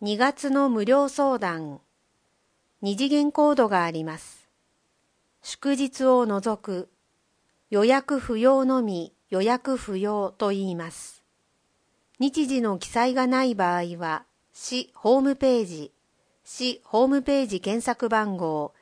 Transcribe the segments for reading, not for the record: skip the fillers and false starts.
2月の無料相談、2次元コードがあります。祝日を除く、予約不要のみ予約不要と言います。日時の記載がない場合は、市ホームページ検索番号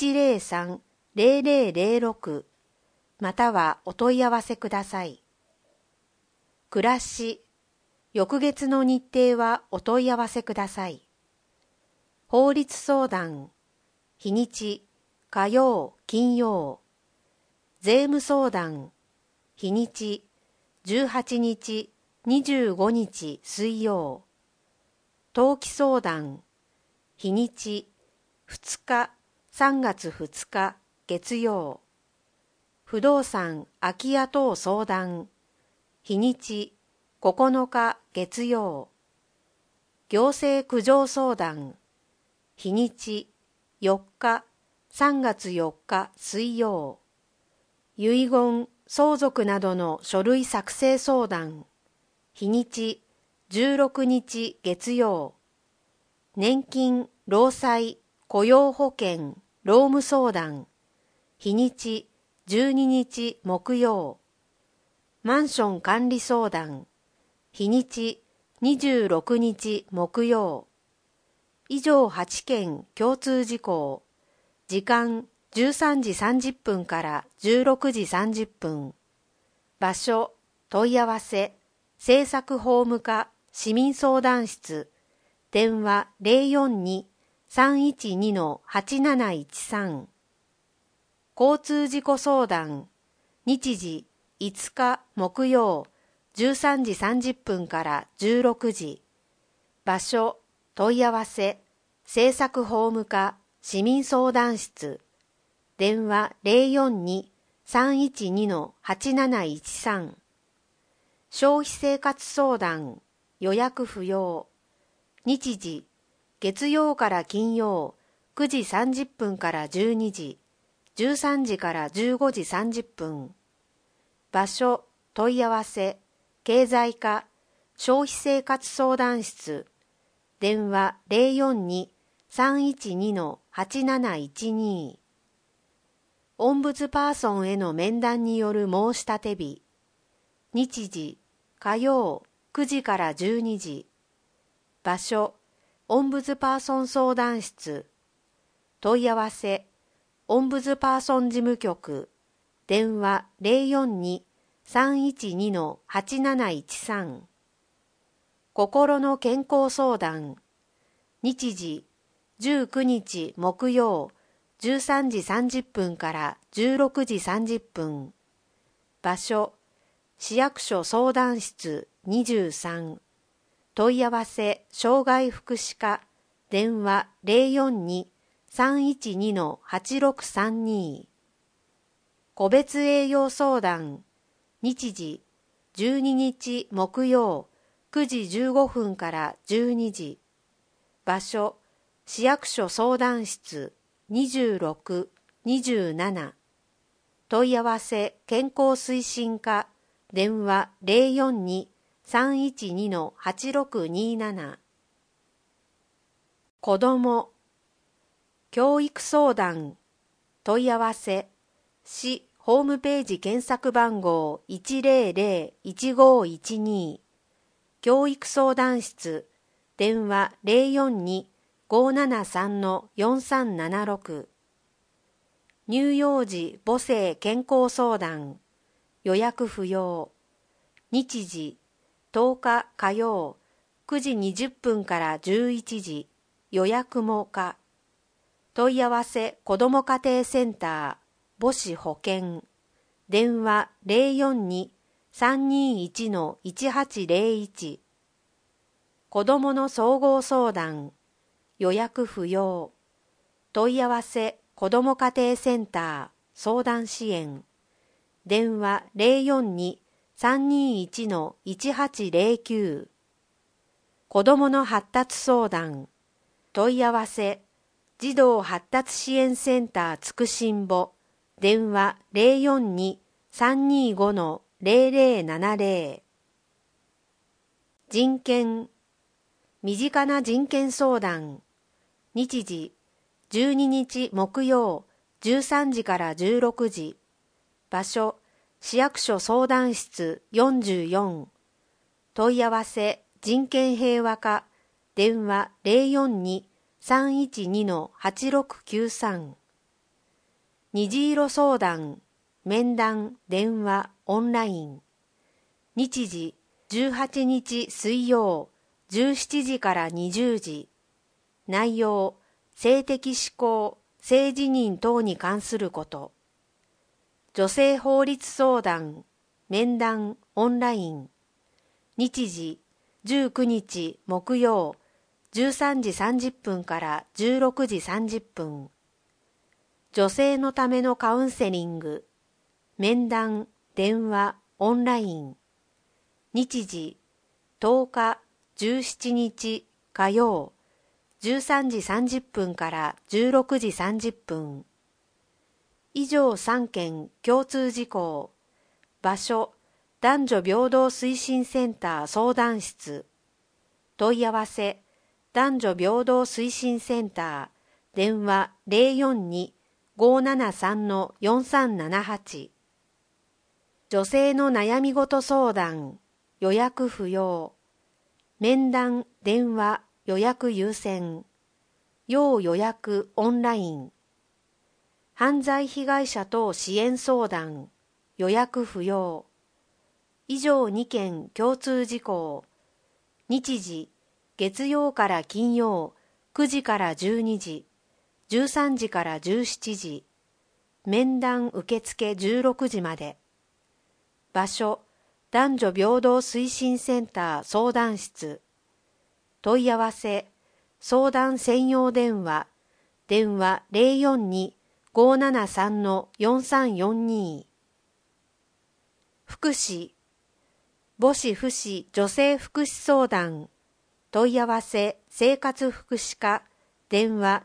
103-0006 またはお問い合わせください。暮らし、翌月の日程はお問い合わせください。法律相談、日にち、火曜、金曜。税務相談、日にち、18日、25日、水曜。登記相談、日にち、2日、3月2日、月曜。不動産空き家等相談、日にち、9日月曜。行政苦情相談、日にち、4日、3月4日水曜。遺言、相続などの書類作成相談、日にち、16日月曜。年金、労災、雇用保険、労務相談、日にち、12日木曜。マンション管理相談、日にち、26日木曜。以上8件共通事項。時間、13時30分から16時30分。場所、問い合わせ、政策法務課、市民相談室。電話042-312-8713。交通事故相談、日時、5日木曜、13時30分から16時。場所、問い合わせ、政策法務課、市民相談室。電話042-312-8713。消費生活相談、予約不要。日時、月曜から金曜、9時30分から12時、13時から15時30分。場所、問い合わせ、経済課、消費生活相談室。電話042-312-8712。オンブズパーソンへの面談による申し立て日。日時、火曜、9時から12時。場所、オンブズパーソン相談室。問い合わせ、オンブズパーソン事務局。電話042-312-8713。心の健康相談。日時、19日木曜、13時30分から16時30分。場所、市役所相談室23。問い合わせ、障害福祉課。電話042-312-8632。個別栄養相談。日時、12日木曜、9時15分から12時。場所、市役所相談室26、27。問い合わせ、健康推進課。電話042-312-8627。子ども、教育相談、問い合わせ、市ホームページ検索番号 100-1512。教育相談室、電話042-573-4376。乳幼児母性健康相談、予約不要。日時、10日火曜、9時20分から11時、予約も可。問い合わせ子ども家庭センター、母子保健。電話042-321-1801。子どもの総合相談、予約不要。問い合わせ子ども家庭センター、相談支援。電話042-321-1809。子どもの発達相談、問い合わせ児童発達支援センターつくしんぼ。電話042-325-0070。人権、 身近な人権相談。日時、12日木曜、13時から16時。場所、市役所相談室44。問い合わせ、人権平和課、電話042-312-8693。虹色相談、面談、電話、オンライン。日時、18日水曜、17時から20時。内容、性的指向、性自認等に関すること。女性法律相談、面談、オンライン。日時、19日木曜、13時30分から16時30分。女性のためのカウンセリング、面談、電話、オンライン。日時、10日、17日火曜、13時30分から16時30分。以上3件共通事項。場所、男女平等推進センター相談室。問い合わせ、男女平等推進センター、電話042-573-4378。女性の悩み事相談、予約不要。面談、電話、予約優先。要予約オンライン。犯罪被害者等支援相談、予約不要。以上2件共通事項。日時、月曜から金曜、9時から12時、13時から17時。面談受付16時まで。場所、男女平等推進センター相談室。問い合わせ、相談専用電話、電話042-573-4342。福祉、母子福祉女性福祉相談。問い合わせ、生活福祉課、電話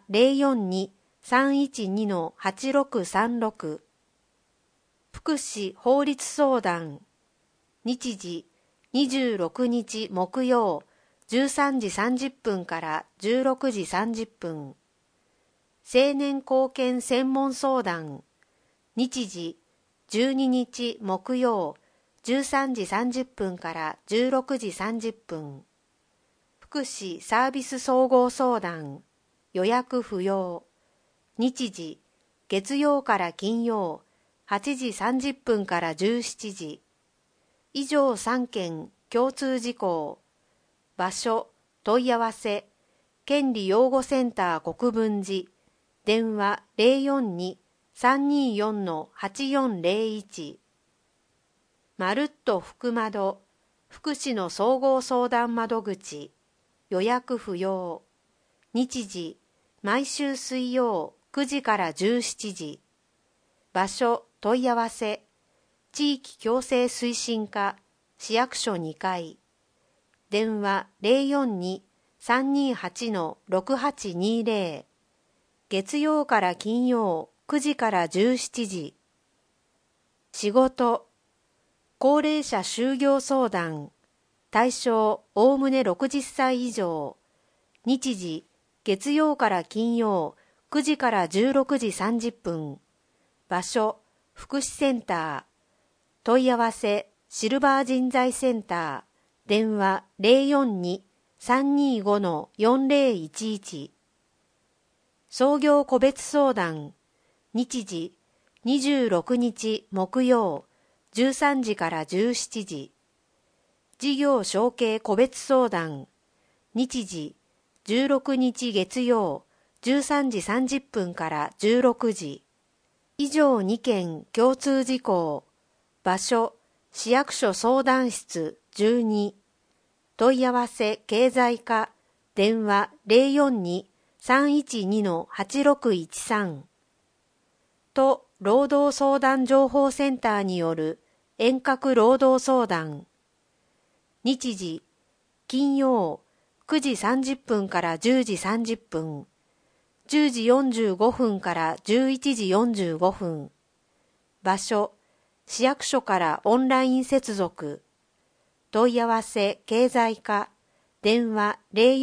042-312-8636。福祉法律相談。日時、26日木曜、13時30分から16時30分。青年後見専門相談。日時、12日木曜、13時30分から16時30分。福祉サービス総合相談。予約不要。日時、月曜から金曜、8時30分から17時。以上3件共通事項。場所、問い合わせ、権利擁護センター国分寺、電話042-324-8401。まるっと福窓、福祉の総合相談窓口、予約不要。日時、毎週水曜9時から17時。場所、問い合わせ、地域共生推進課、市役所2階。電話042-328-6820。月曜から金曜9時から17時。仕事、高齢者就業相談。対象おおむね60歳以上。日時、月曜から金曜9時から16時30分。場所、福祉センター。問い合わせ、シルバー人材センター。電話042-325-4011。創業個別相談。日時、26日木曜、13時から17時。事業承継個別相談。日時、16日月曜、13時30分から16時。以上2件共通事項。場所、市役所相談室12。問い合わせ経済課、電話042-312-8613。と労働相談情報センターによる遠隔労働相談。日時、金曜9時30分から10時30分、10時45分から11時45分。場所、市役所からオンライン接続。問い合わせ経済課、 電話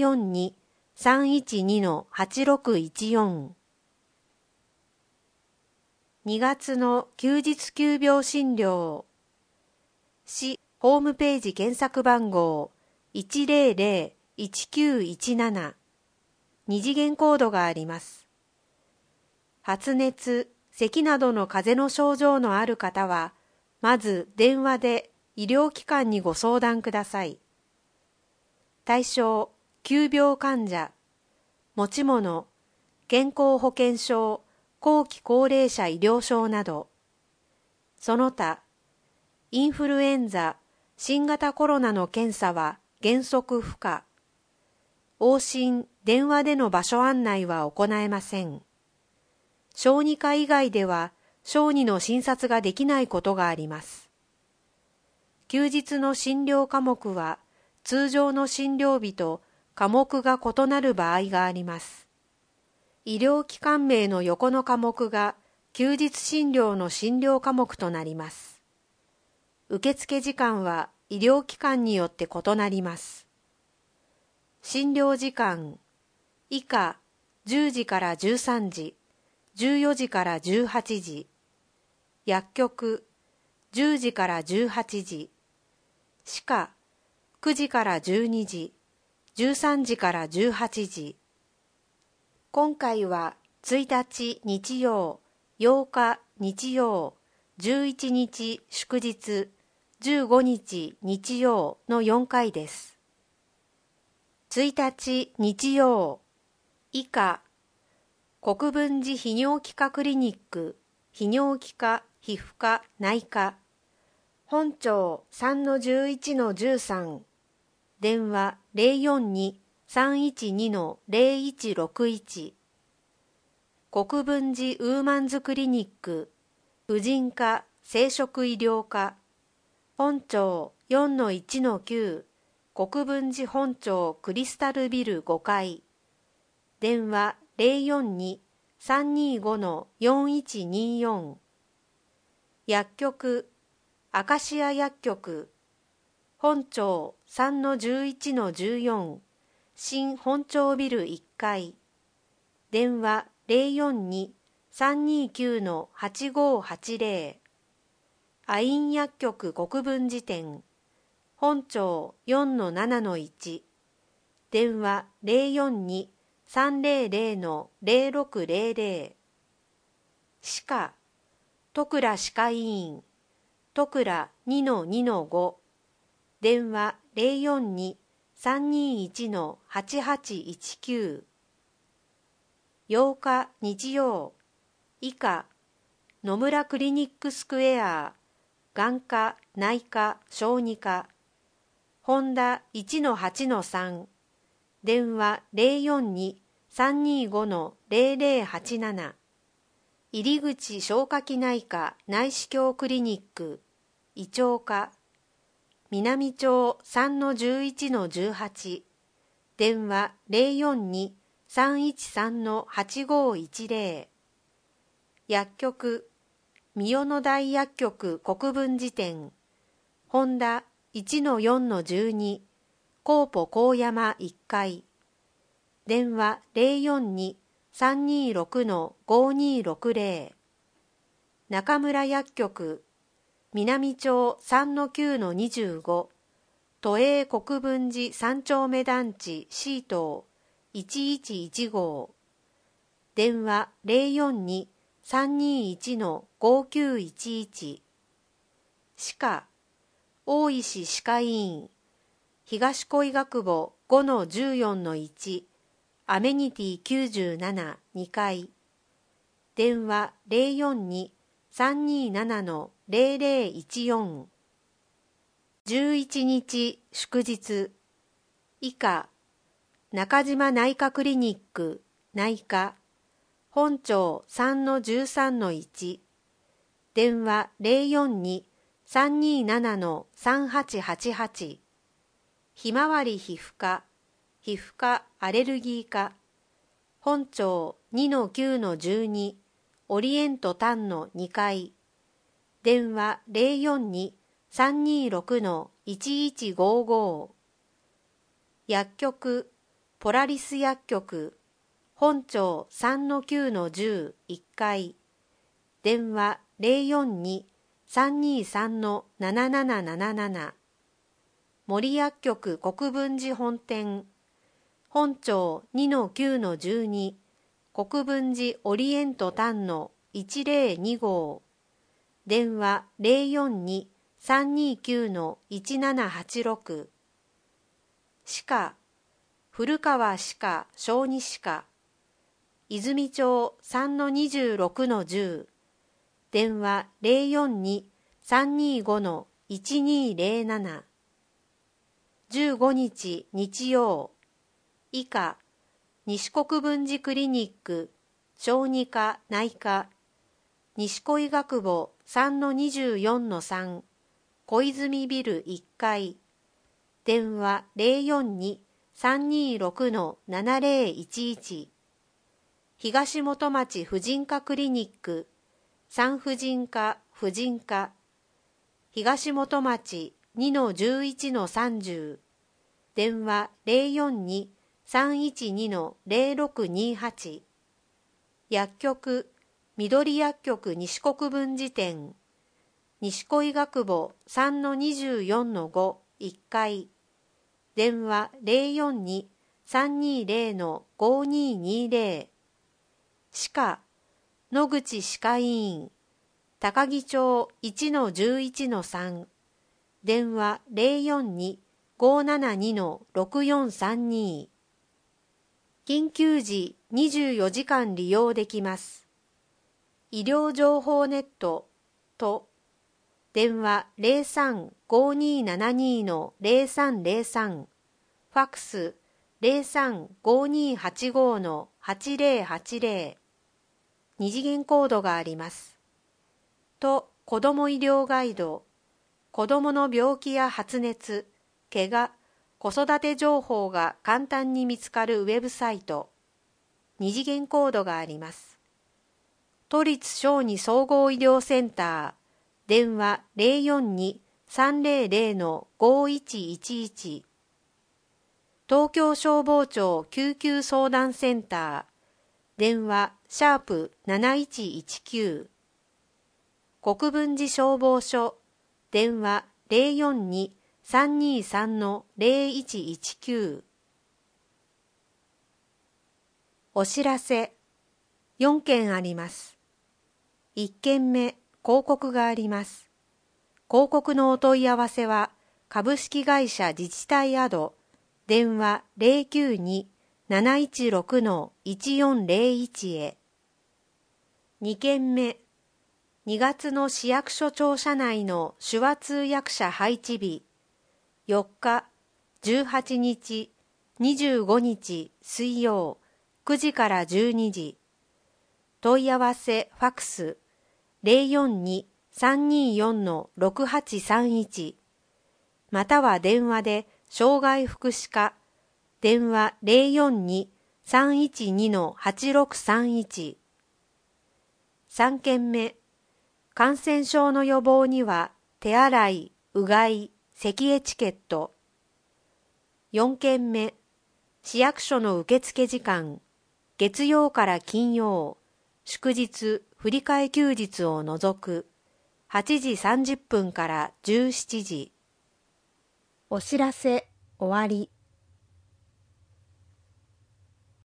042-312-8614。2月の休日急病診療。市ホームページ検索番号100-1917。二次元コードがあります。発熱、咳などの風邪の症状のある方は、まず電話で医療機関にご相談ください。対象、急病患者、持ち物、健康保険証、後期高齢者医療証など。その他、インフルエンザ、新型コロナの検査は原則不可。往診、電話での場所案内は行えません。小児科以外では小児の診察ができないことがあります。休日の診療科目は通常の診療日と科目が異なる場合があります。医療機関名の横の科目が休日診療の診療科目となります。受付時間は医療機関によって異なります。診療時間以下10時から13時、14時から18時、薬局10時から18時、歯科9時から12時、13時から18時。今回は1日日曜、8日日曜、11日祝日、15日日曜の4回です。1日日曜、以下、国分寺泌尿器科クリニック、泌尿器科、皮膚科、内科、本町 3-11-13、電話042-312-0161、国分寺ウーマンズクリニック、婦人科、生殖医療科、本町 4-1-9、国分寺本町クリスタルビル5階、電話042-325-4124、薬局、アカシア薬局、本町 3-11-14、新本町ビル1階、電話042-329-8580、アイン薬局国分寺店、本町 4-7-1、電話042-300-0600、歯科、戸倉歯科医院、戸倉 2-2-5、電話042-321-8819、8日日曜、以下、野村クリニックスクエア、眼科、内科、小児科、ホンダ 1-8-3、電話042-325-0087、入口消化器内科内視鏡クリニック、胃腸科、南町 3-11-18、電話042-313-8510、薬局、三代野台薬局国分寺店、ホンダ 1-4-12、コーポ高山1階、電話042-326-5260、中村薬局、南町 3-9-25、都営国分寺3丁目団地 C 棟1115号、電話042-321-5911、歯科、大石歯科医院、東小医学部 5-14-1、アメニティ97、2階、電話042-327-0014、11日祝日、以下、中島内科クリニック、内科、本町 3-13-1、電話042-327-3888、ひまわり皮膚科、皮膚科アレルギー科、本町 2-9-12、オリエント丹の2階、電話042-326-1155、 薬局ポラリス薬局本町 3-9-10 1階電話 042-323-7777 森薬局国分寺本店本町 2-9-12 国分寺オリエント丹の102号電話 042-329-1786 歯科古川歯科小児歯科泉町 3-26-10 電話 042-325-1207 15日日曜以下西国分寺クリニック小児科内科西小医学部 3-24-3 小泉ビル1階電話 042-326-7011 東本町婦人科クリニック産婦人科婦人科東本町 2-11-30 電話 042-312-0628 薬局緑薬局西国分寺店西小医学部 3-24-5 1階電話 042-320-5220 歯科野口歯科医院高木町 1-11-3 電話 042-572-6432 緊急時24時間利用できます。医療情報ネットと電話 03-5272-0303 ファックス 03-5285-8080 二次元コードがあります。と子ども医療ガイド子どもの病気や発熱、怪我、子育て情報が簡単に見つかるウェブサイト二次元コードがあります。都立小児総合医療センター電話 042-300-5111 東京消防庁救急相談センター電話#7119国分寺消防署電話 042-323-0119 お知らせ4件あります。1件目広告があります。広告のお問い合わせは株式会社自治体アド電話 092-716-1401 へ。2件目2月の市役所庁舎内の手話通訳者配置日4日、18日、25日水曜9時から12時問い合わせファックス 042-324-6831 または電話で障害福祉課電話 042-312-8631 3件目感染症の予防には手洗い、うがい、咳エチケット4件目市役所の受付時間月曜から金曜祝日振り替え休日を除く8時30分から17時お知らせ終わり。